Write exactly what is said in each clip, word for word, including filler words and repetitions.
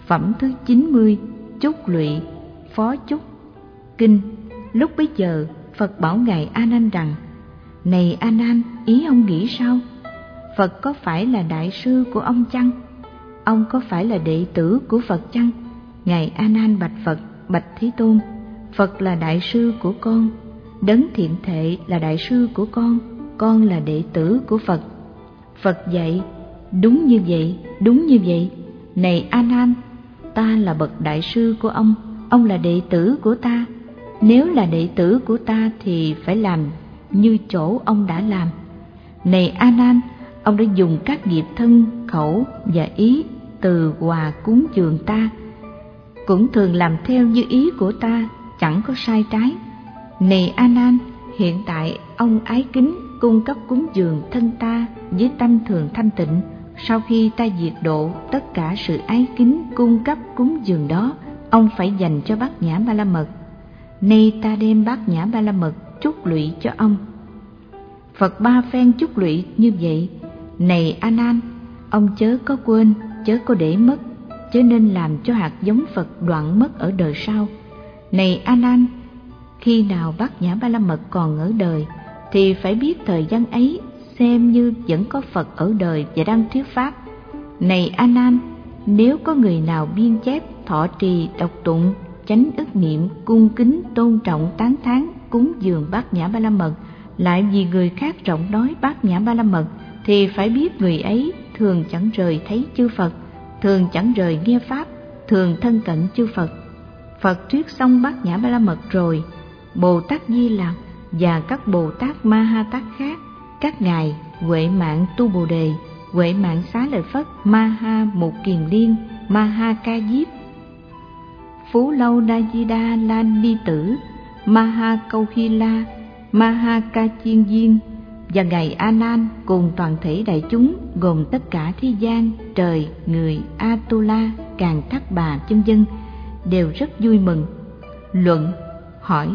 Phẩm thứ chín mươi, Chúc lụy, Phó chúc. Kinh. Lúc bấy giờ Phật bảo ngài A Nan rằng: Này A Nan, ý ông nghĩ sao? Phật có phải là đại sư của ông chăng? Ông có phải là đệ tử của Phật chăng? Ngài A Nan bạch Phật: Bạch Thế Tôn, Phật là đại sư của con, Đấng Thiện Thệ là đại sư của con, con là đệ tử của Phật. Phật dạy: Đúng như vậy, đúng như vậy. Này A Nan, ta là bậc đại sư của ông, ông là đệ tử của ta. Nếu là đệ tử của ta thì phải làm như chỗ ông đã làm. Này A Nan, ông đã dùng các nghiệp thân, khẩu và ý từ hòa cúng dường ta, cũng thường làm theo như ý của ta, chẳng có sai trái. Này A Nan, hiện tại ông ái kính cung cấp cúng dường thân ta với tâm thường thanh tịnh. Sau khi ta diệt độ tất cả sự ái kính cung cấp cúng dường đó, ông phải dành cho Bát Nhã Ba La Mật. Nay ta đem Bát Nhã Ba La Mật chúc lụy cho ông. Phật ba phen chúc lụy như vậy. Này A Nan, ông chớ có quên, chớ có để mất, chớ nên làm cho hạt giống Phật đoạn mất ở đời sau. Này A Nan, khi nào Bát Nhã Ba La Mật còn ở đời thì phải biết thời gian ấy xem như vẫn có Phật ở đời và đang thuyết pháp. Này A Nan, nếu có người nào biên chép, thọ trì, đọc tụng, chánh ức niệm, cung kính, tôn trọng, tán thán, cúng dường Bát Nhã Ba La Mật, lại vì người khác rộng nói Bát Nhã Ba La Mật, thì phải biết người ấy thường chẳng rời thấy chư Phật, thường chẳng rời nghe pháp, thường thân cận chư Phật. Phật thuyết xong Bát Nhã Ba La Mật rồi, Bồ Tát Di Lặc và các Bồ Tát Ma Ha Tát khác, các ngài Huệ Mạng Tu Bồ Đề, Huệ Mạng Xá Lợi Phất, Ma Ha Mục Kiền Liên, Ma Ha Ca Diếp, Phú Lâu Đa Di Đa La Ni Tử, Ma Ha Câu Hy La, Ma Ha Ca Chiên Diên và ngài A Nan cùng toàn thể đại chúng gồm tất cả thế gian, trời, người, Atula, Càn Thác Bà chân dân đều rất vui mừng. Luận. Hỏi: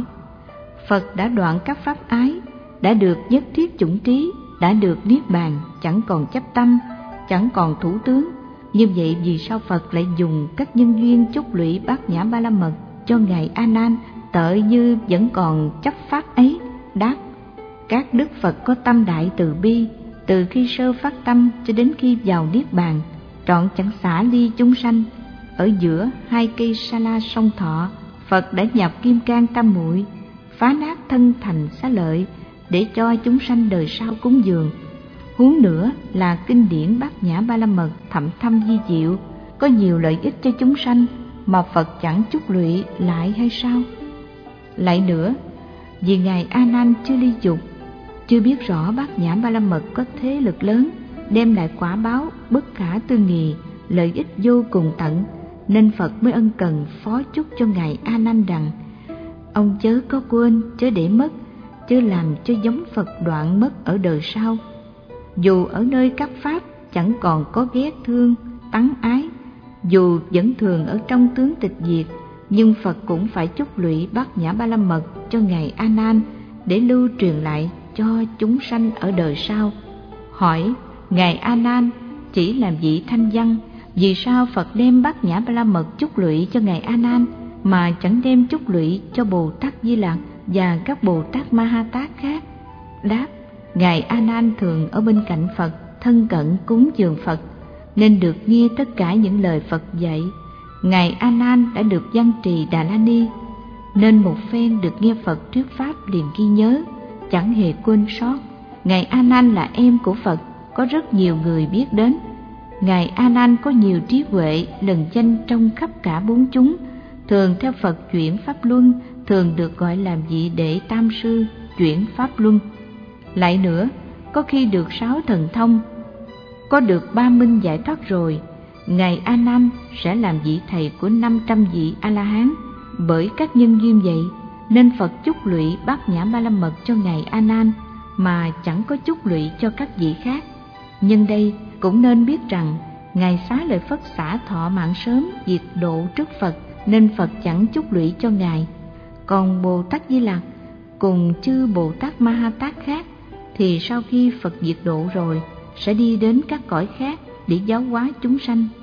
Phật đã đoạn các pháp ái, đã được nhất thiết chủng trí, đã được niết bàn, chẳng còn chấp tâm, chẳng còn thủ tướng. Như vậy vì sao Phật lại dùng các nhân duyên chúc lụy Bát Nhã Ba La Mật cho ngài A Nan, tợi như vẫn còn chấp pháp ấy? Đáp: các đức Phật có tâm đại từ bi, từ khi sơ phát tâm cho đến khi vào niết bàn, trọn chẳng xả ly chúng sanh. Ở giữa hai cây sa la song thọ, Phật đã nhập kim cang tam muội, phá nát thân thành xá lợi để cho chúng sanh đời sau cúng dường. Huống nữa là kinh điển Bát Nhã Ba La Mật thậm thâm vi diệu, có nhiều lợi ích cho chúng sanh mà Phật chẳng chúc lụy lại hay sao? Lại nữa, vì ngài A Nan chưa ly dục, chưa biết rõ Bát Nhã Ba La Mật có thế lực lớn, đem lại quả báo bất khả tư nghì, lợi ích vô cùng tận, nên Phật mới ân cần phó chúc cho ngài A Nan rằng: ông chớ có quên, chớ để mất, chớ làm cho giống Phật đoạn mất ở đời sau. Dù ở nơi các pháp chẳng còn có ghét thương, tắng ái, dù vẫn thường ở trong tướng tịch diệt, nhưng Phật cũng phải chúc lụy Bát Nhã Ba La Mật cho ngài A Nan để lưu truyền lại cho chúng sanh ở đời sau. Hỏi: ngài A Nan, chỉ làm vị thanh văn, vì sao Phật đem Bát Nhã Ba La Mật chúc lụy cho ngài A Nan mà chẳng đem chúc lụy cho Bồ Tát Di Lặc và các Bồ Tát Ma Ha Tát khác? Đáp: ngài A Nan thường ở bên cạnh Phật, thân cận cúng dường Phật, nên được nghe tất cả những lời Phật dạy. Ngài A Nan đã được văn trì Đà La Ni, nên một phen được nghe Phật thuyết pháp liền ghi nhớ, chẳng hề quên sót. Ngài A Nan là em của Phật, có rất nhiều người biết đến. Ngài A Nan có nhiều trí huệ lừng danh trong khắp cả bốn chúng, thường theo Phật chuyển pháp luân, thường được gọi là vị đệ tam sư chuyển pháp luân. Lại nữa, có khi được sáu thần thông, có được ba minh giải thoát rồi, ngài A Nan sẽ làm vị thầy của năm trăm vị A La Hán. Bởi các nhân duyên vậy nên Phật chúc lụy Bát Nhã Ba La Mật cho ngài A Nan mà chẳng có chúc lụy cho các vị khác. Nhưng đây cũng nên biết rằng ngài Xá Lợi Phất xả thọ mạng sớm, diệt độ trước Phật, nên Phật chẳng chúc lụy cho ngài. Còn Bồ Tát Di Lặc cùng chư Bồ Tát Ma Ha Tát khác thì sau khi Phật diệt độ rồi sẽ đi đến các cõi khác để giáo hóa chúng sanh.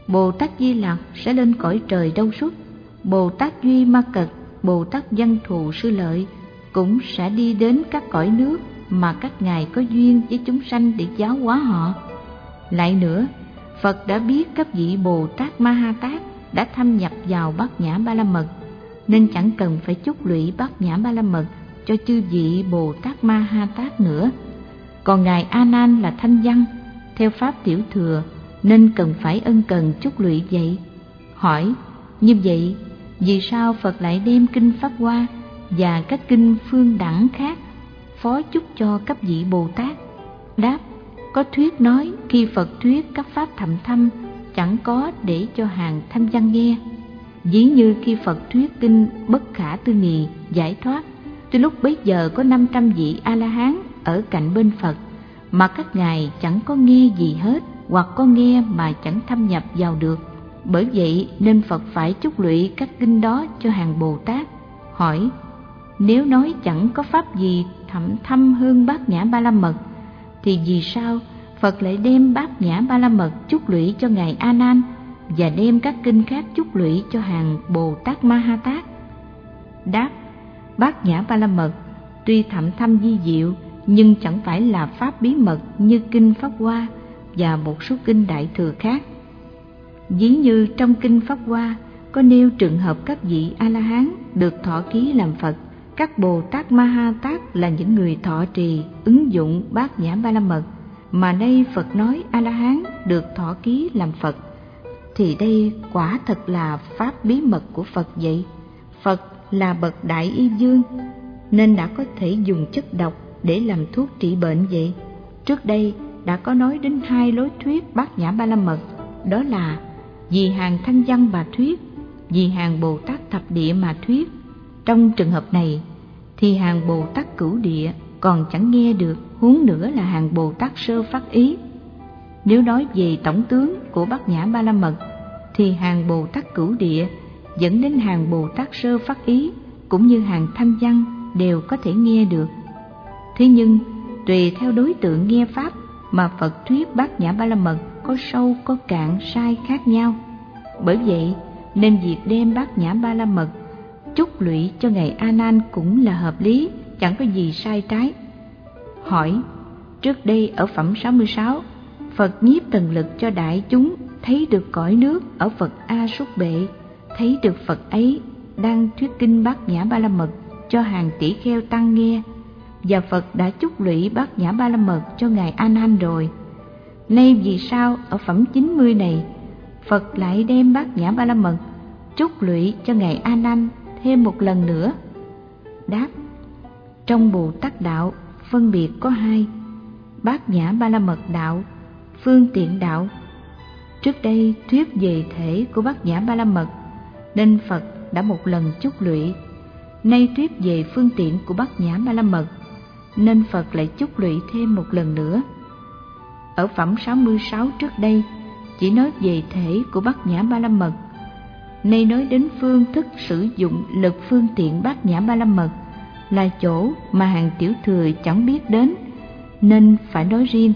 Bồ Tát Di Lặc sẽ lên cõi trời Đâu Xuất, Bồ Tát Duy Ma Cật, Bồ Tát Văn Thù Sư Lợi cũng sẽ đi đến các cõi nước mà các ngài có duyên với chúng sanh để giáo hóa họ. Lại nữa, Phật đã biết các vị Bồ Tát Ma Ha Tát đã thâm nhập vào Bát Nhã Ba La Mật, nên chẳng cần phải chúc lụy Bát Nhã Ba La Mật cho chư vị Bồ Tát Ma Ha Tát nữa. Còn ngài A Nan là thanh văn, theo pháp tiểu thừa, nên cần phải ân cần chúc lụy vậy. Hỏi, như vậy vì sao Phật lại đem kinh Pháp Hoa và các kinh phương đẳng khác phó chúc cho các vị Bồ Tát? Đáp, có thuyết nói khi Phật thuyết các pháp thậm thâm chẳng có để cho hàng thanh văn nghe. Ví như khi Phật thuyết kinh Bất Khả Tư Nghì giải thoát, từ lúc bấy giờ có năm trăm vị A-la-hán ở cạnh bên Phật, mà các ngài chẳng có nghe gì hết, hoặc có nghe mà chẳng thâm nhập vào được. Bởi vậy nên Phật phải chúc lụy các kinh đó cho hàng Bồ Tát. Hỏi, nếu nói chẳng có pháp gì thậm thâm hơn Bát Nhã Ba La Mật, thì vì sao Phật lại đem Bát Nhã Ba La Mật chúc lụy cho ngài A Nan và đem các kinh khác chúc lụy cho hàng Bồ Tát Ma Ha Tát? Đáp, Bát Nhã Ba La Mật tuy thậm thâm vi diệu, nhưng chẳng phải là pháp bí mật như kinh Pháp Hoa và một số kinh Đại Thừa khác. Ví như trong kinh Pháp Hoa có nêu trường hợp các vị A-la-hán được thọ ký làm Phật, các Bồ Tát Ma Ha Tát là những người thọ trì ứng dụng Bát Nhã Ba La Mật, mà đây Phật nói A-la-hán được thọ ký làm Phật, thì đây quả thật là pháp bí mật của Phật vậy. Phật là bậc đại y vương, nên đã có thể dùng chất độc để làm thuốc trị bệnh vậy. Trước đây đã có nói đến hai lối thuyết Bát Nhã Ba La Mật, đó là vì hàng thanh văn mà thuyết, vì hàng Bồ Tát thập địa mà thuyết. Trong trường hợp này thì hàng Bồ Tát cửu địa còn chẳng nghe được, huống nữa là hàng Bồ Tát sơ phát ý. Nếu nói về tổng tướng của Bát Nhã Ba La Mật, thì hàng Bồ Tát cửu địa dẫn đến hàng Bồ Tát sơ phát ý cũng như hàng thanh văn đều có thể nghe được. Thế nhưng tùy theo đối tượng nghe pháp mà Phật thuyết Bát Nhã Ba La Mật có sâu có cạn sai khác nhau. Bởi vậy nên việc đem Bát Nhã Ba La Mật chúc lụy cho ngài A Nan cũng là hợp lý, chẳng có gì sai trái. Hỏi, trước đây ở phẩm sáu mươi sáu, Phật nhiếp thần lực cho đại chúng thấy được cõi nước ở Phật A Súc Bệ, thấy được Phật ấy đang thuyết kinh Bát Nhã Ba La Mật cho hàng tỷ kheo tăng nghe, và Phật đã chúc lụy Bát Nhã Ba La Mật cho ngài A Nan rồi. Nay vì sao ở phẩm chín mươi này Phật lại đem Bát Nhã Ba La Mật chúc lụy cho ngài A Nan thêm một lần nữa? Đáp, trong Bồ Tát đạo phân biệt có hai: Bát Nhã Ba La Mật đạo, phương tiện đạo. Trước đây thuyết về thể của Bát Nhã Ba La Mật nên Phật đã một lần chúc lụy. Nay thuyết về phương tiện của Bát Nhã Ba La Mật nên Phật lại chúc lụy thêm một lần nữa. Ở phẩm sáu mươi sáu trước đây chỉ nói về thể của Bát Nhã Ba La Mật, nay nói đến phương thức sử dụng lực phương tiện Bát Nhã Ba La Mật là chỗ mà hàng tiểu thừa chẳng biết đến, nên phải nói riêng.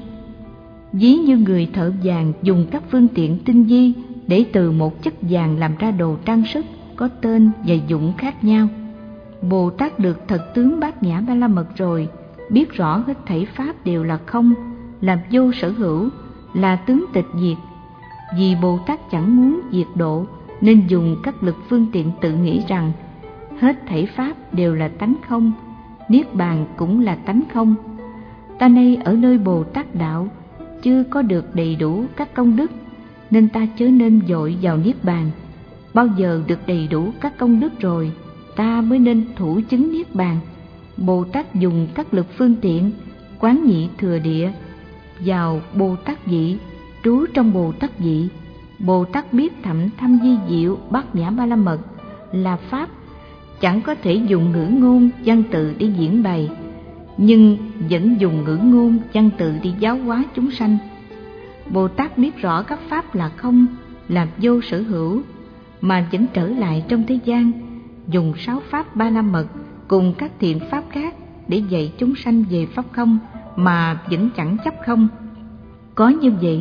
Ví như người thợ vàng dùng các phương tiện tinh vi để từ một chất vàng làm ra đồ trang sức có tên và dụng khác nhau. Bồ Tát được thật tướng Bát Nhã Ba La Mật rồi, biết rõ hết thảy pháp đều là không, là vô sở hữu, là tướng tịch diệt. Vì Bồ Tát chẳng muốn diệt độ nên dùng các lực phương tiện tự nghĩ rằng hết thảy pháp đều là tánh không, niết bàn cũng là tánh không. Ta nay ở nơi Bồ Tát đạo chưa có được đầy đủ các công đức, nên ta chớ nên vội vào niết bàn. Bao giờ được đầy đủ các công đức rồi, ta mới nên thủ chứng niết bàn. Bồ Tát dùng các lực phương tiện quán nhị thừa địa vào Bồ Tát vị, trú trong Bồ Tát vị. Bồ Tát biết thậm thâm vi diệu Bát Nhã Ba La Mật là pháp, chẳng có thể dùng ngữ ngôn văn tự để diễn bày, nhưng vẫn dùng ngữ ngôn văn tự đi giáo hóa chúng sanh. Bồ Tát biết rõ các pháp là không, là vô sở hữu, mà vẫn trở lại trong thế gian, dùng sáu pháp Ba La Mật cùng các thiện pháp khác để dạy chúng sanh về pháp không, mà vẫn chẳng chấp không. Có như vậy,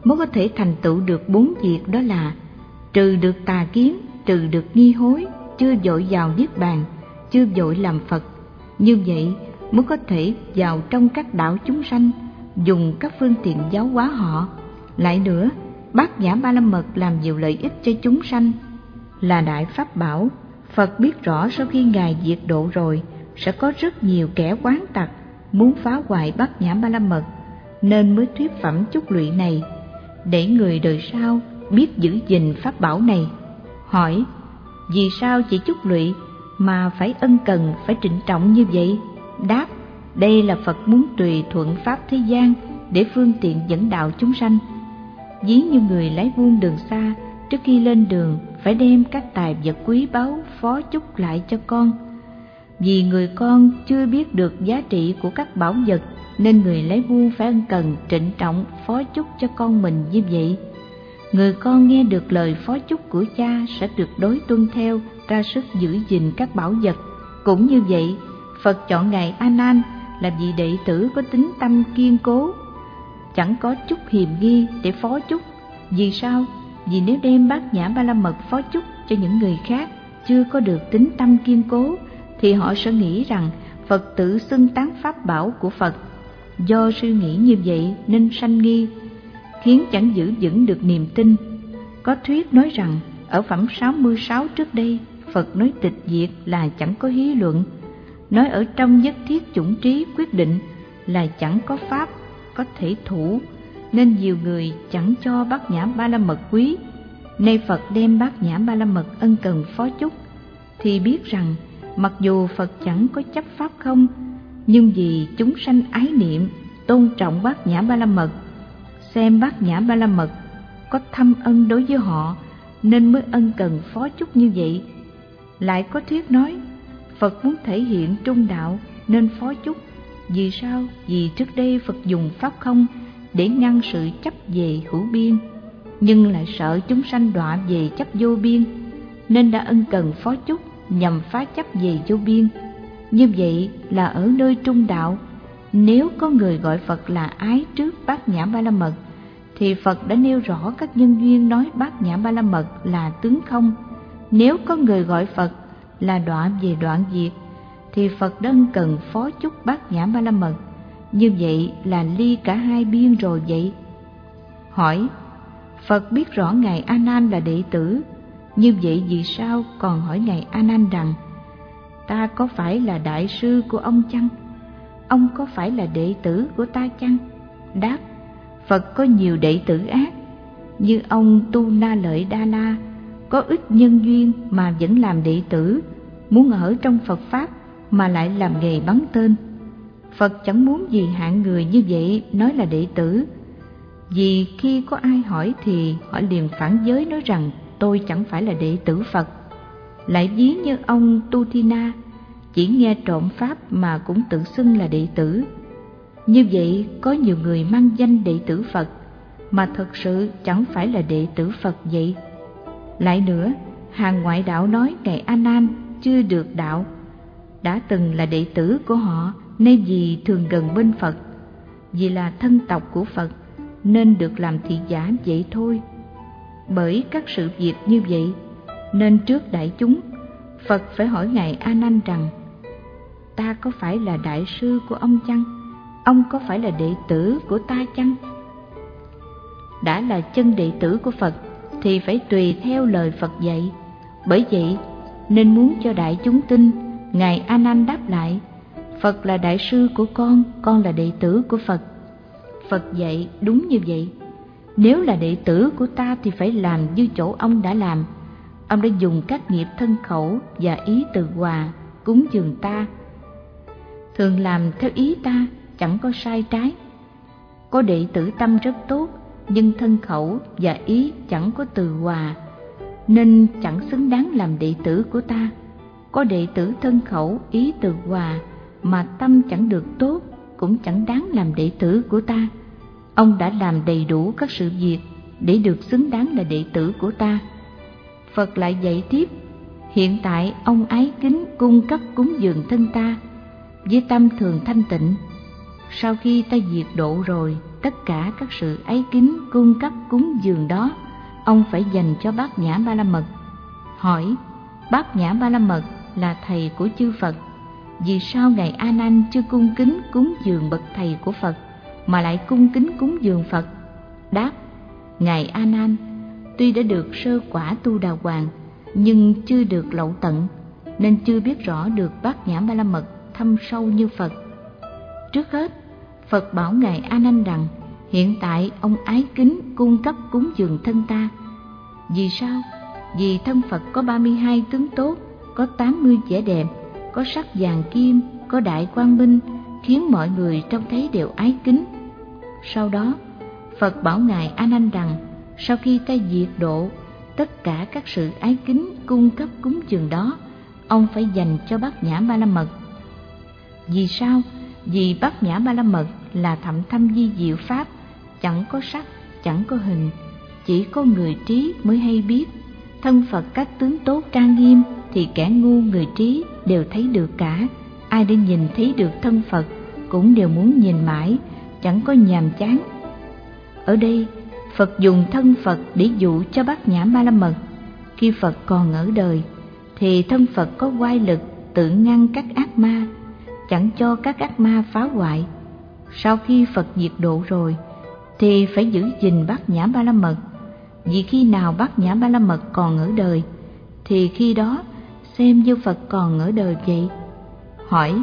mới có thể thành tựu được bốn việc, đó là trừ được tà kiến, trừ được nghi hối, chưa vội vào niết bàn, chưa vội làm Phật. Như vậy mới có thể vào trong các đạo chúng sanh, dùng các phương tiện giáo hóa họ. Lại nữa, Bát Nhã Ba La Mật làm nhiều lợi ích cho chúng sanh, là đại pháp bảo. Phật biết rõ sau khi Ngài diệt độ rồi, sẽ có rất nhiều kẻ oán tặc muốn phá hoại Bát Nhã Ba La Mật, nên mới thuyết phẩm chúc lụy này, để người đời sau biết giữ gìn pháp bảo này. Hỏi, vì sao chỉ chúc lụy mà phải ân cần, phải trịnh trọng như vậy? Đáp, đây là Phật muốn tùy thuận pháp thế gian để phương tiện dẫn đạo chúng sanh. Ví như người lái buôn đường xa, trước khi lên đường phải đem các tài vật quý báu phó chúc lại cho con. Vì người con chưa biết được giá trị của các bảo vật, nên người lái buôn phải ân cần trịnh trọng phó chúc cho con mình như vậy. Người con nghe được lời phó chúc của cha sẽ tuyệt đối tuân theo, ra sức giữ gìn các bảo vật. Cũng như vậy, Phật chọn Ngài A Nan là vị đệ tử có tính tâm kiên cố, chẳng có chút hiềm nghi để phó chúc. Vì sao? Vì nếu đem Bát Nhã Ba La Mật phó chúc cho những người khác chưa có được tính tâm kiên cố, thì họ sẽ nghĩ rằng Phật tử xưng tán pháp bảo của Phật. Do suy nghĩ như vậy nên sanh nghi, khiến chẳng giữ vững được niềm tin. Có thuyết nói rằng ở phẩm sáu mươi sáu trước đây, Phật nói tịch diệt là chẳng có hí luận, nói ở trong nhất thiết chủng trí quyết định là chẳng có pháp có thể thủ, nên nhiều người chẳng cho Bát Nhã Ba La Mật quý. Nay Phật đem Bát Nhã Ba La Mật ân cần phó chúc, thì biết rằng mặc dù Phật chẳng có chấp pháp không, nhưng vì chúng sanh ái niệm tôn trọng Bát Nhã Ba La Mật, xem Bát Nhã Ba La Mật có thâm ân đối với họ, nên mới ân cần phó chúc như vậy. Lại có thuyết nói Phật muốn thể hiện trung đạo nên phó chúc. Vì sao? Vì trước đây Phật dùng pháp không để ngăn sự chấp về hữu biên, nhưng lại sợ chúng sanh đọa về chấp vô biên, nên đã ân cần phó chúc nhằm phá chấp về vô biên. Như vậy là ở nơi trung đạo. Nếu có người gọi Phật là ái trước Bát Nhã Ba La Mật, thì Phật đã nêu rõ các nhân duyên nói Bát Nhã Ba La Mật là tướng không. Nếu có người gọi Phật là đọa về đoạn diệt, thì Phật đã ân cần phó chúc Bát Nhã Ba La Mật. Như vậy là ly cả hai biên rồi vậy. Hỏi, Phật biết rõ Ngài A Nan là đệ tử, như vậy vì sao còn hỏi Ngài A Nan rằng ta có phải là đại sư của ông chăng? Ông có phải là đệ tử của ta chăng? Đáp, Phật có nhiều đệ tử ác, như ông Tu Na Lợi Đa La, có ít nhân duyên mà vẫn làm đệ tử, muốn ở trong Phật Pháp mà lại làm nghề bắn tên. Phật chẳng muốn gì hạng người như vậy nói là đệ tử, vì khi có ai hỏi thì họ liền phản giới nói rằng tôi chẳng phải là đệ tử Phật. Lại ví như ông Tu Thi Na, chỉ nghe trộm Pháp mà cũng tự xưng là đệ tử. Như vậy có nhiều người mang danh đệ tử Phật mà thật sự chẳng phải là đệ tử Phật vậy. Lại nữa, hàng ngoại đạo nói Ngài A Nan chưa được đạo, đã từng là đệ tử của họ, nên vì thường gần bên Phật, vì là thân tộc của Phật nên được làm thị giả vậy thôi. Bởi các sự việc như vậy nên trước đại chúng, Phật phải hỏi Ngài A Nan rằng ta có phải là đại sư của ông chăng? Ông có phải là đệ tử của ta chăng? Đã là chân đệ tử của Phật thì phải tùy theo lời Phật dạy. Bởi vậy nên muốn cho đại chúng tin, Ngài A Nan đáp lại, Phật là đại sư của con, con là đệ tử của Phật. Phật dạy đúng như vậy. Nếu là đệ tử của ta thì phải làm như chỗ ông đã làm. Ông đã dùng các nghiệp thân khẩu và ý từ hòa cúng dường ta, thường làm theo ý ta, chẳng có sai trái. Có đệ tử tâm rất tốt, nhưng thân khẩu và ý chẳng có từ hòa, nên chẳng xứng đáng làm đệ tử của ta. Có đệ tử thân khẩu ý từ hòa mà tâm chẳng được tốt, cũng chẳng đáng làm đệ tử của ta. Ông đã làm đầy đủ các sự việc để được xứng đáng là đệ tử của ta. Phật lại dạy tiếp, hiện tại ông ái kính cung cấp cúng dường thân ta với tâm thường thanh tịnh. Sau khi ta diệt độ rồi, tất cả các sự ái kính cung cấp cúng dường đó ông phải dành cho Bát Nhã Ba La Mật. Hỏi: Bát Nhã Ba La Mật là thầy của chư Phật, vì sao ngài A Nan chưa cung kính cúng dường bậc thầy của Phật mà lại cung kính cúng dường Phật? Đáp: ngài A Nan, tuy đã được sơ quả tu đà hoàng nhưng chưa được lậu tận, nên chưa biết rõ được Bát Nhã Ba La Mật thâm sâu như Phật. Trước hết, Phật bảo ngài A Nan rằng hiện tại ông ái kính cung cấp cúng dường thân ta. Vì sao? Vì thân Phật có ba mươi hai tướng tốt, có tám mươi vẻ đẹp, có sắc vàng kim, có đại quang minh, khiến mọi người trông thấy đều ái kính. Sau đó, Phật bảo ngài A Nan rằng sau khi ta diệt độ tất cả các sự ái kính cung cấp cúng dường đó, ông phải dành cho Bát Nhã Ba La Mật. Vì sao? Vì Bát Nhã Ba La Mật là thậm thâm vi diệu pháp, chẳng có sắc, chẳng có hình, chỉ có người trí mới hay biết. Thân Phật các tướng tốt trang nghiêm thì kẻ ngu người trí đều thấy được cả. Ai đã nhìn thấy được thân Phật cũng đều muốn nhìn mãi, chẳng có nhàm chán. Ở đây, Phật dùng thân Phật để dụ cho Bát Nhã Ba La Mật. Khi Phật còn ở đời thì thân Phật có oai lực tự ngăn các ác ma, chẳng cho các ác ma phá hoại. Sau khi Phật diệt độ rồi thì phải giữ gìn Bát Nhã Ba La Mật. Vì khi nào Bát Nhã Ba La Mật còn ở đời thì khi đó xem như Phật còn ở đời vậy. Hỏi: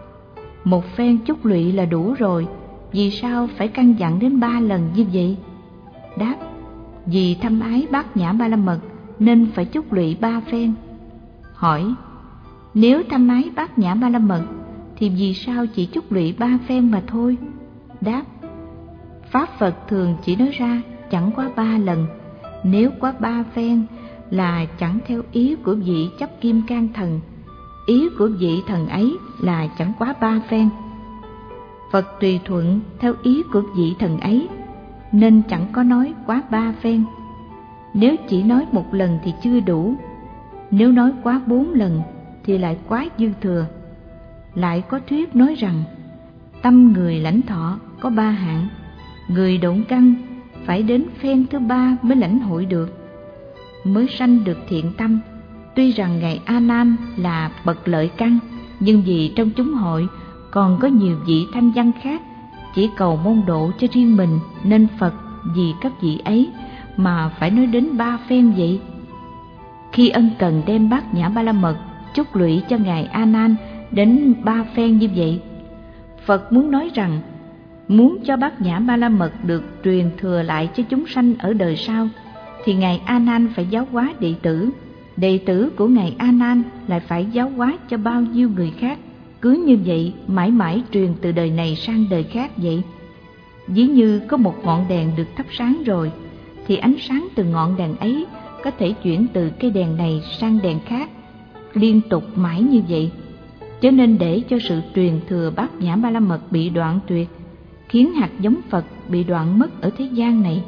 một phen chúc lụy là đủ rồi, vì sao phải căn dặn đến ba lần như vậy? Đáp: vì thâm ái Bát Nhã Ba La Mật nên phải chúc lụy ba phen. Hỏi: nếu thâm ái Bát Nhã Ba La Mật thì vì sao chỉ chúc lụy ba phen mà thôi? Đáp: pháp Phật thường chỉ nói ra chẳng quá ba lần, nếu quá ba phen là chẳng theo ý của vị chấp kim cang thần, ý của vị thần ấy là chẳng quá ba phen. Phật tùy thuận theo ý của vị thần ấy nên chẳng có nói quá ba phen. Nếu chỉ nói một lần thì chưa đủ, nếu nói quá bốn lần thì lại quá dư thừa. Lại có thuyết nói rằng tâm người lãnh thọ có ba hạng, người độn căn phải đến phen thứ ba mới lãnh hội được, mới sanh được thiện tâm. Tuy rằng ngài A Nan là bậc lợi căn, nhưng vì trong chúng hội còn có nhiều vị thanh văn khác chỉ cầu môn độ cho riêng mình, nên Phật vì các vị ấy mà phải nói đến ba phen vậy. Khi ân cần đem Bát Nhã Ba La Mật chúc lụy cho ngài A Nan đến ba phen như vậy, Phật muốn nói rằng muốn cho Bát Nhã Ba La Mật được truyền thừa lại cho chúng sanh ở đời sau thì ngài A Nan phải giáo hóa đệ tử, đệ tử của ngài A Nan lại phải giáo hóa cho bao nhiêu người khác. Cứ như vậy mãi mãi truyền từ đời này sang đời khác vậy. Ví như có một ngọn đèn được thắp sáng rồi thì ánh sáng từ ngọn đèn ấy có thể chuyển từ cây đèn này sang đèn khác, liên tục mãi như vậy. Cho nên để cho sự truyền thừa Bát Nhã Ba La Mật bị đoạn tuyệt, khiến hạt giống Phật bị đoạn mất ở thế gian này.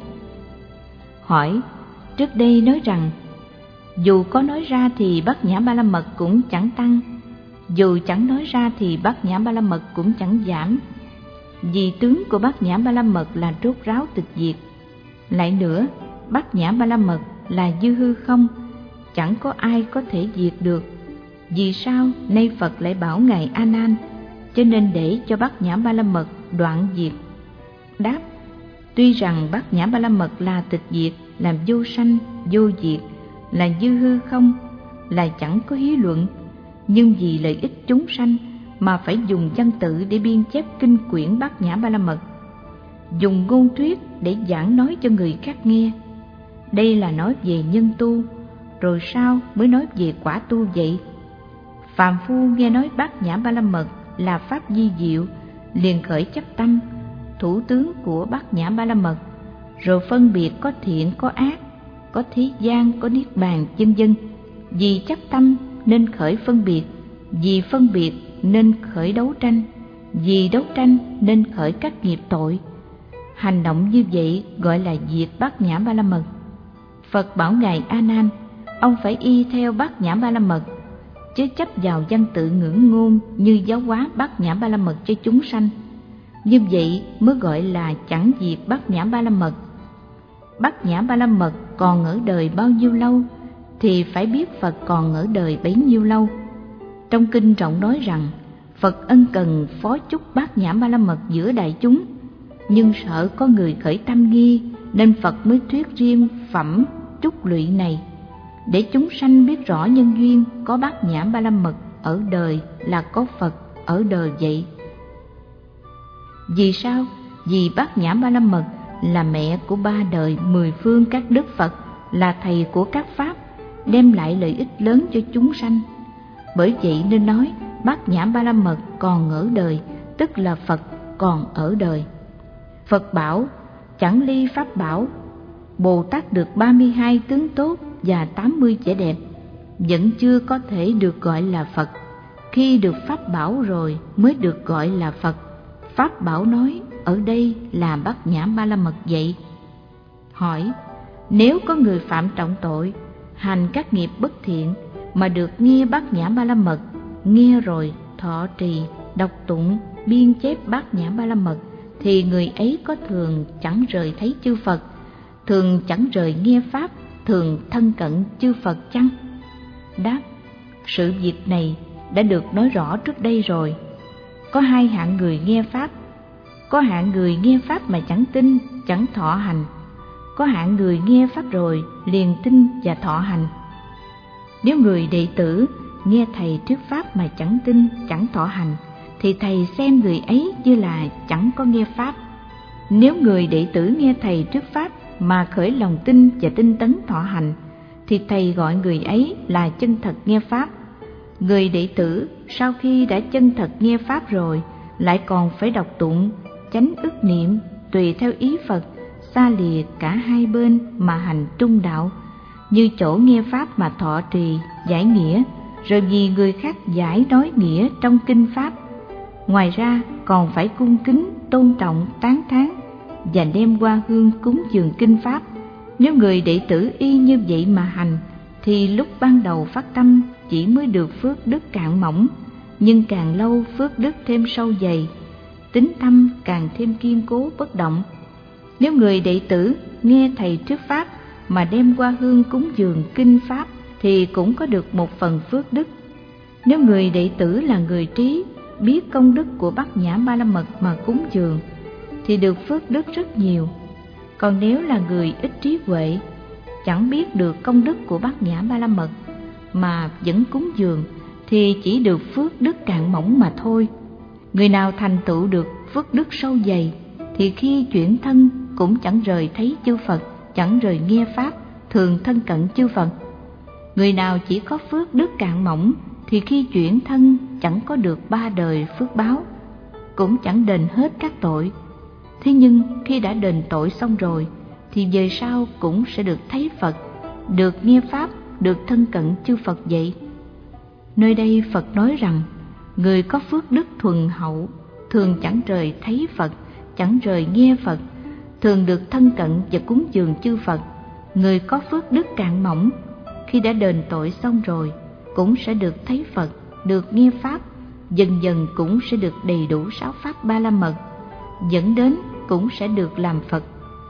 Hỏi: trước đây nói rằng dù có nói ra thì Bát Nhã Ba La Mật cũng chẳng tăng, dù chẳng nói ra thì Bát Nhã Ba La Mật cũng chẳng giảm, vì tướng của Bát Nhã Ba La Mật là rốt ráo tịch diệt. Lại nữa, Bát Nhã Ba La Mật là dư hư không, chẳng có ai có thể diệt được. Vì sao nay Phật lại bảo ngài A Nan cho nên để cho Bát Nhã Ba La Mật đoạn diệt? Đáp: tuy rằng Bát Nhã Ba La Mật là tịch diệt, làm vô sanh vô diệt, là dư hư không, là chẳng có hí luận, nhưng vì lợi ích chúng sanh mà phải dùng văn tự để biên chép kinh quyển Bát Nhã Ba La Mật, dùng ngôn thuyết để giảng nói cho người khác nghe. Đây là nói về nhân tu, rồi sao mới nói về quả tu vậy? Phàm phu nghe nói Bát Nhã Ba La Mật là pháp di diệu, liền khởi chấp tâm, thủ tướng của Bát Nhã Ba La Mật, rồi phân biệt có thiện có ác, có thế gian có niết bàn vân vân. Vì chấp tâm nên khởi phân biệt, vì phân biệt nên khởi đấu tranh, vì đấu tranh nên khởi các nghiệp tội. Hành động như vậy gọi là diệt Bát Nhã Ba La Mật. Phật bảo ngài A Nan, ông phải y theo Bát Nhã Ba La Mật, chứ chấp vào văn tự ngữ ngôn như giáo hóa Bát Nhã Ba La Mật cho chúng sanh. Như vậy mới gọi là chẳng diệt Bát Nhã Ba La Mật. Bát Nhã Ba La Mật còn ở đời bao nhiêu lâu thì phải biết Phật còn ở đời bấy nhiêu lâu. Trong kinh trọng nói rằng Phật ân cần phó chúc Bát Nhã Ba La Mật giữa đại chúng, nhưng sợ có người khởi tâm nghi nên Phật mới thuyết riêng phẩm chúc lụy này, để chúng sanh biết rõ nhân duyên có Bát Nhã Ba La Mật ở đời là có Phật ở đời vậy. Vì sao? Vì Bát Nhã Ba La Mật là mẹ của ba đời mười phương các đức Phật, là thầy của các pháp, đem lại lợi ích lớn cho chúng sanh. Bởi vậy nên nói Bát Nhã Ba La Mật còn ở đời, tức là Phật còn ở đời. Phật bảo chẳng ly pháp bảo, Bồ Tát được ba mươi hai tướng tốt và tám mươi vẻ đẹp, vẫn chưa có thể được gọi là Phật. Khi được pháp bảo rồi mới được gọi là Phật. Pháp bảo nói ở đây là Bát Nhã Ba La Mật vậy. Hỏi: nếu có người phạm trọng tội, hành các nghiệp bất thiện mà được nghe Bát Nhã Ba La Mật, nghe rồi thọ trì, đọc tụng, biên chép Bát Nhã Ba La Mật, thì người ấy có thường chẳng rời thấy chư Phật, thường chẳng rời nghe pháp, thường thân cận chư Phật chăng? Đáp: sự việc này đã được nói rõ trước đây rồi. Có hai hạng người nghe pháp. Có hạng người nghe pháp mà chẳng tin, chẳng thọ hành. Có hạng người nghe pháp rồi liền tin và thọ hành. Nếu người đệ tử nghe thầy thuyết pháp mà chẳng tin, chẳng thọ hành, thì thầy xem người ấy như là chẳng có nghe pháp. Nếu người đệ tử nghe thầy thuyết pháp mà khởi lòng tin và tinh tấn thọ hành, thì thầy gọi người ấy là chân thật nghe pháp. Người đệ tử sau khi đã chân thật nghe pháp rồi, lại còn phải đọc tụng, chánh ức niệm tùy theo ý Phật, xa lìa cả hai bên mà hành trung đạo, như chỗ nghe pháp mà thọ trì, giải nghĩa, rồi vì người khác giải nói nghĩa trong kinh pháp. Ngoài ra còn phải cung kính, tôn trọng, tán thán và đem hoa hương cúng dường kinh pháp. Nếu người đệ tử y như vậy mà hành, thì lúc ban đầu phát tâm chỉ mới được phước đức cạn mỏng, nhưng càng lâu phước đức thêm sâu dày, tín tâm càng thêm kiên cố bất động. Nếu người đệ tử nghe thầy thuyết pháp mà đem hoa hương cúng dường kinh pháp, thì cũng có được một phần phước đức. Nếu người đệ tử là người trí, biết công đức của Bát Nhã Ba La Mật mà cúng dường, thì được phước đức rất nhiều. Còn nếu là người ít trí huệ, chẳng biết được công đức của Bát Nhã Ba La Mật mà vẫn cúng dường, thì chỉ được phước đức cạn mỏng mà thôi. Người nào thành tựu được phước đức sâu dày, thì khi chuyển thân cũng chẳng rời thấy chư Phật, chẳng rời nghe pháp, thường thân cận chư Phật. Người nào chỉ có phước đức cạn mỏng, thì khi chuyển thân chẳng có được ba đời phước báo, cũng chẳng đền hết các tội. Thế nhưng khi đã đền tội xong rồi, thì về sau cũng sẽ được thấy Phật, được nghe pháp, được thân cận chư Phật vậy. Nơi đây Phật nói rằng, người có phước đức thuần hậu, thường chẳng rời thấy Phật, chẳng rời nghe Phật, thường được thân cận và cúng dường chư Phật. Người có phước đức cạn mỏng, khi đã đền tội xong rồi, cũng sẽ được thấy Phật, được nghe pháp, dần dần cũng sẽ được đầy đủ sáu pháp Ba La Mật, dẫn đến cũng sẽ được làm Phật.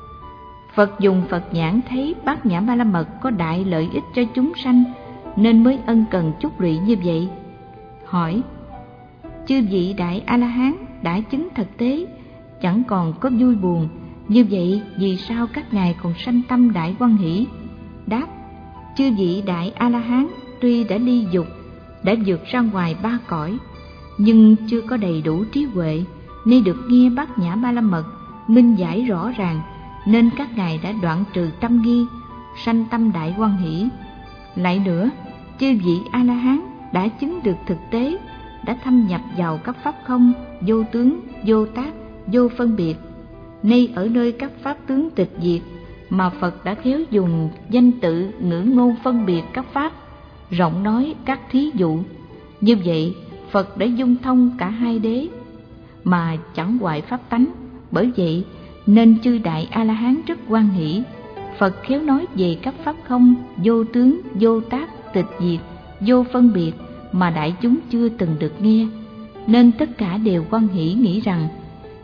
Phật dùng Phật nhãn thấy Bát Nhã Ba La Mật có đại lợi ích cho chúng sanh, nên mới ân cần chúc lụy như vậy. Hỏi: chư vị đại A-la-hán đã chứng thực tế, chẳng còn có vui buồn, như vậy vì sao các ngài còn sanh tâm đại hoan hỷ? Đáp: chư vị đại A-la-hán tuy đã ly dục, đã vượt ra ngoài ba cõi, nhưng chưa có đầy đủ trí huệ, nên được nghe Bát Nhã Ba La Mật minh giải rõ ràng, nên các ngài đã đoạn trừ tâm nghi, sanh tâm đại hoan hỷ. Lại nữa, chư vị A-la-hán đã chứng được thực tế, đã thâm nhập vào các pháp không, vô tướng, vô tác, vô phân biệt. Nay ở nơi các pháp tướng tịch diệt, mà Phật đã khéo dùng danh tự ngữ ngôn phân biệt các pháp, rộng nói các thí dụ. Như vậy Phật đã dung thông cả hai đế, mà chẳng hoại pháp tánh. Bởi vậy nên chư đại A-la-hán rất hoan hỷ. Phật khéo nói về các pháp không, vô tướng, vô tác, tịch diệt, vô phân biệt mà đại chúng chưa từng được nghe, nên tất cả đều hoan hỷ nghĩ rằng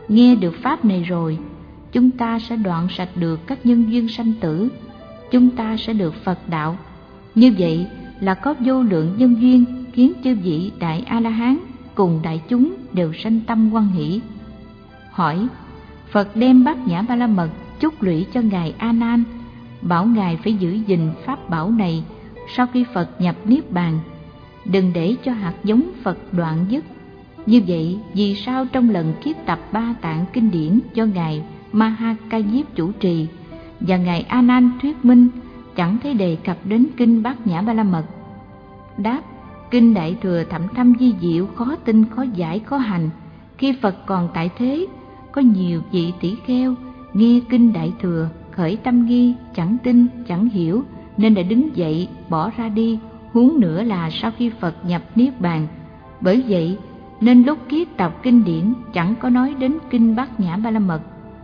Nghe được pháp này rồi, chúng ta sẽ đoạn sạch được các nhân duyên sanh tử, chúng ta sẽ được Phật đạo. Như vậy là có vô lượng nhân duyên khiến chư vị đại A-la-hán cùng đại chúng đều sanh tâm hoan hỷ. Hỏi: Phật đem Bát Nhã Ba La Mật chúc lụy cho ngài A Nan, bảo ngài phải giữ gìn pháp bảo này sau khi Phật nhập niết bàn, đừng để cho hạt giống Phật đoạn dứt. Như vậy, vì sao trong lần kiếp tập ba tạng kinh điển do ngài Ma Ha Ca Diếp chủ trì và ngài A Nan thuyết minh chẳng thấy đề cập đến kinh Bát Nhã Ba La Mật? Đáp: kinh Đại Thừa thậm thâm vi diệu, khó tin khó giải khó hành. Khi Phật còn tại thế, có nhiều vị tỷ kheo nghe kinh Đại Thừa khởi tâm nghi, chẳng tin chẳng hiểu, nên đã đứng dậy bỏ ra đi, huống nữa là sau khi Phật nhập niết bàn. Bởi vậy nên lúc kiết tập kinh điển chẳng có nói đến kinh Bát Nhã Ba La Mật.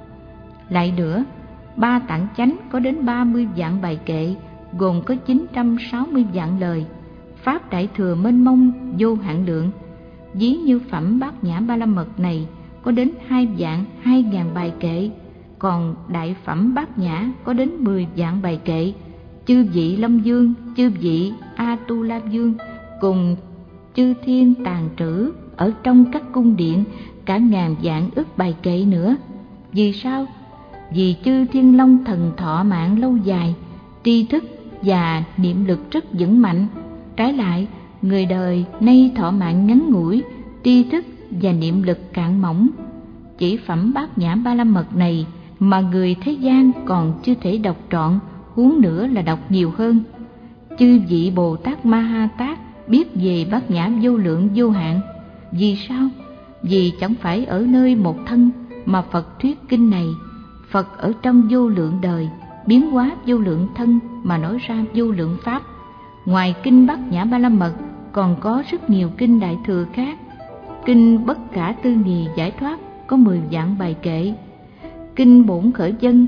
Lại nữa, ba tạng chánh có đến ba mươi vạn bài kệ, gồm có chín trăm sáu mươi vạn lời. Pháp Đại Thừa mênh mông vô hạn lượng, ví như phẩm Bát Nhã Ba La Mật này có đến hai vạn hai ngàn bài kệ, còn đại phẩm Bát Nhã có đến mười vạn bài kệ. Chư vị Long Dương, chư vị A Tu La Dương cùng chư thiên tàng trữ ở trong các cung điện cả ngàn vạn ức bài kệ nữa. Vì sao? Vì chư thiên long thần thọ mạng lâu dài, tri thức và niệm lực rất vững mạnh. Trái lại, người đời nay thọ mạng ngắn ngủi, tri thức và niệm lực cạn mỏng. Chỉ phẩm Bát Nhã Ba La Mật này mà người thế gian còn chưa thể đọc trọn, huống nữa là đọc nhiều hơn. Chư vị Bồ Tát Ma Ha Tát biết về Bát Nhã vô lượng vô hạn. Vì sao? Vì chẳng phải ở nơi một thân mà Phật thuyết kinh này. Phật ở trong vô lượng đời, biến hóa vô lượng thân mà nói ra vô lượng pháp. Ngoài kinh Bát Nhã Ba La Mật còn có rất nhiều kinh Đại Thừa khác. Kinh Bất Khả Tư Nghì Giải Thoát có mười vạn bài kệ. Kinh Bổn Khởi Dân,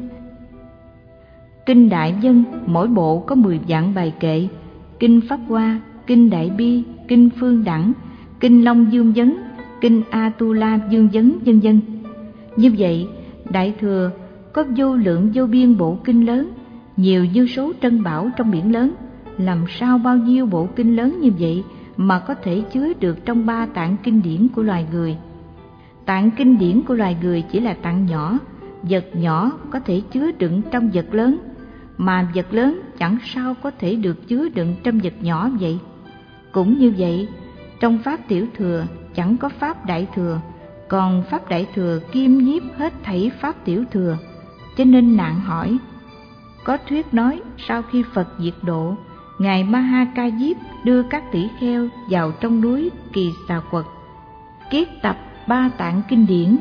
kinh Đại Dân mỗi bộ có mười vạn bài kệ. Kinh Pháp Hoa, kinh Đại Bi, kinh Phương Đẳng, kinh Long Dương Vấn, kinh A Tu La Dương Vấn, vân vân. Như vậy, Đại Thừa có vô lượng vô biên bộ kinh lớn, nhiều như số trân bảo trong biển lớn. Làm sao bao nhiêu bộ kinh lớn như vậy mà có thể chứa được trong ba tạng kinh điển của loài người? Tạng kinh điển của loài người chỉ là tạng nhỏ, vật nhỏ có thể chứa đựng trong vật lớn, mà vật lớn chẳng sao có thể được chứa đựng trong vật nhỏ vậy. Cũng như vậy, trong Pháp Tiểu Thừa chẳng có Pháp Đại Thừa, còn Pháp Đại Thừa kiêm nhiếp hết thảy Pháp Tiểu Thừa. Cho nên nạn hỏi, có thuyết nói sau khi Phật diệt độ, ngài Ma Ha Ca Diếp đưa các tỷ kheo vào trong núi Kỳ Xà Quật, kiết tập ba tạng kinh điển.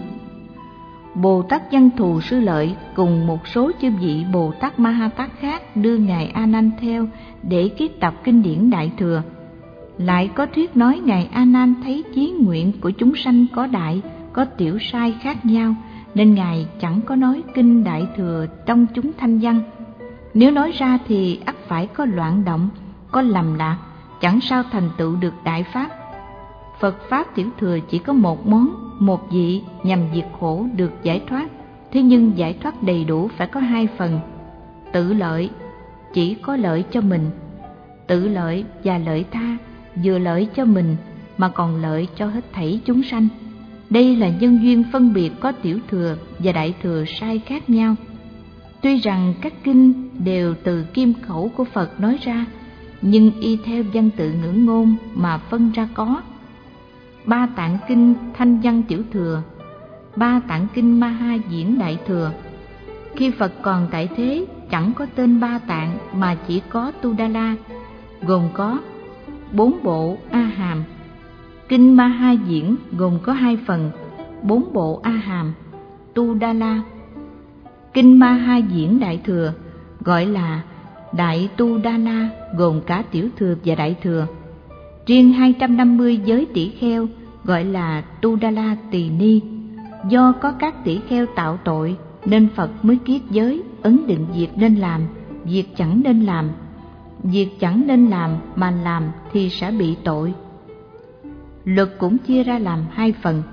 Bồ Tát Văn Thù Sư Lợi cùng một số chư vị Bồ Tát Ma Ha Tát khác đưa ngài A Nan theo để kiết tập kinh điển Đại Thừa. Lại có thuyết nói ngài A Nan thấy chí nguyện của chúng sanh có đại, có tiểu sai khác nhau, nên ngài chẳng có nói kinh Đại Thừa trong chúng thanh văn. Nếu nói ra thì ắt phải có loạn động, có lầm lạc, chẳng sao thành tựu được đại pháp. Phật Pháp Tiểu Thừa chỉ có một món, một vị nhằm diệt khổ được giải thoát. Thế nhưng giải thoát đầy đủ phải có hai phần. Tự lợi, chỉ có lợi cho mình. Tự lợi và lợi tha, vừa lợi cho mình mà còn lợi cho hết thảy chúng sanh. Đây là nhân duyên phân biệt có Tiểu Thừa và Đại Thừa sai khác nhau. Tuy rằng các kinh đều từ kim khẩu của Phật nói ra, nhưng y theo văn tự ngữ ngôn mà phân ra có. Ba tạng kinh Thanh Văn Tiểu Thừa, ba tạng kinh Ma Ha Diễn Đại Thừa. Khi Phật còn tại thế chẳng có tên ba tạng mà chỉ có Tu Đa La, gồm có bốn bộ A Hàm. Kinh Ma Ha Diễn gồm có hai phần, bốn bộ A Hàm, Tu Đa La. Kinh Ma Ha Diễn Đại Thừa gọi là Đại Tu Đa La, gồm cả Tiểu Thừa và Đại Thừa. Riêng hai trăm năm mươi giới tỷ kheo gọi là Tu Đa La Tỳ Ni. Do có các tỷ kheo tạo tội nên Phật mới kiết giới, ấn định việc nên làm, việc chẳng nên làm. Việc chẳng nên làm mà làm thì sẽ bị tội. Luật cũng chia ra làm hai phần.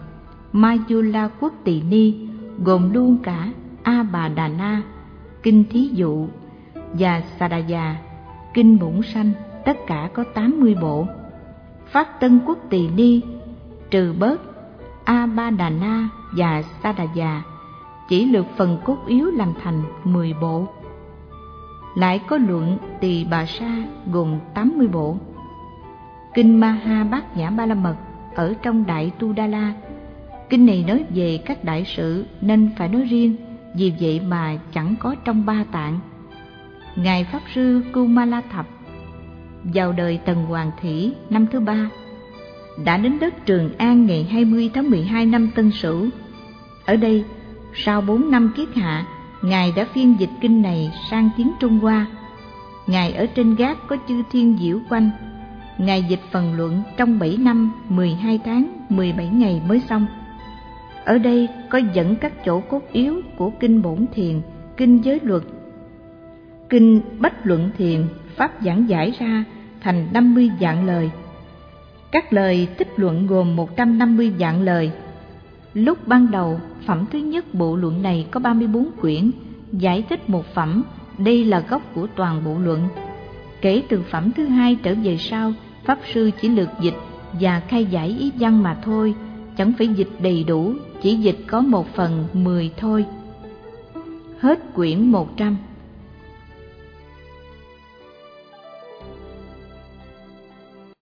Mayula Quốc Tỳ Ni gồm luôn cả A Bà Đà Na, kinh thí dụ, và Sadaya, kinh bổn sanh, tất cả có tám mươi bộ. Phát Tân Quốc Tỳ Ni trừ bớt A Ba Đà Na và Sadaya, chỉ lược phần cốt yếu làm thành mười bộ. Lại có luận Tỳ Bà Sa gồm tám mươi bộ. Kinh Maha Bát Nhã Ba La Mật ở trong Đại Tu Đa La. Kinh này nói về các đại sự nên phải nói riêng, vì vậy mà chẳng có trong Ba Tạng. Ngài Pháp Sư Kumala Thập vào đời Tần Hoàng Thủy năm thứ ba, đã đến đất Trường An ngày hai mươi tháng mười hai năm Tân Sửu. Ở đây, sau bốn năm kiết hạ, Ngài đã phiên dịch kinh này sang tiếng Trung Hoa. Ngài ở trên gác có chư thiên diễu quanh. Ngài dịch phần luận trong bảy năm, mười hai tháng, mười bảy ngày mới xong. Ở đây có dẫn các chỗ cốt yếu của kinh Bổn Thiền, kinh Giới Luật, kinh Bách Luận Thiền, pháp giảng giải ra thành năm mươi vạn lời. Các lời tích luận gồm một trăm năm mươi vạn lời. Lúc ban đầu, phẩm thứ nhất bộ luận này có ba mươi bốn quyển, giải thích một phẩm, đây là gốc của toàn bộ luận. Kể từ phẩm thứ hai trở về sau, Pháp Sư chỉ lược dịch và khai giải ý văn mà thôi, chẳng phải dịch đầy đủ, chỉ dịch có một phần mười thôi. Hết quyển một trăm.